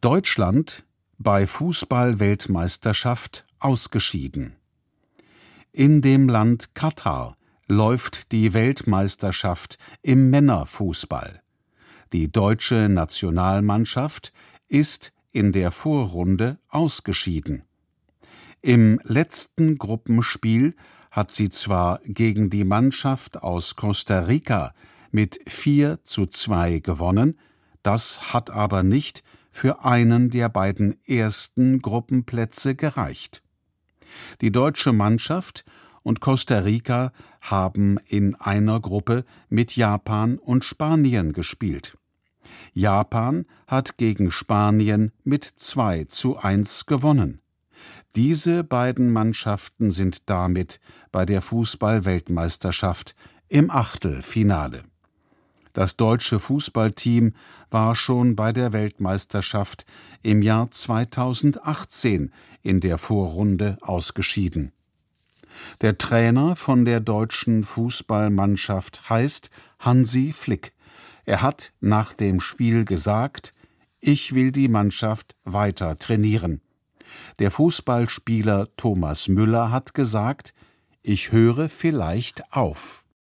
Deutschland bei Fußball-Weltmeisterschaft ausgeschieden. In dem Land Katar läuft die Weltmeisterschaft im Männerfußball. Die deutsche Nationalmannschaft ist in der Vorrunde ausgeschieden. Im letzten Gruppenspiel hat sie zwar gegen die Mannschaft aus Costa Rica mit 4:2 gewonnen, das hat aber nicht für einen der beiden ersten Gruppenplätze gereicht. Die deutsche Mannschaft und Costa Rica haben in einer Gruppe mit Japan und Spanien gespielt. Japan hat gegen Spanien mit 2:1 gewonnen. Diese beiden Mannschaften sind damit bei der Fußball-Weltmeisterschaft im Achtelfinale. Das deutsche Fußballteam war schon bei der Weltmeisterschaft im Jahr 2018 in der Vorrunde ausgeschieden. Der Trainer von der deutschen Fußballmannschaft heißt Hansi Flick. Er hat nach dem Spiel gesagt: „Ich will die Mannschaft weiter trainieren." Der Fußballspieler Thomas Müller hat gesagt: „Ich höre vielleicht auf."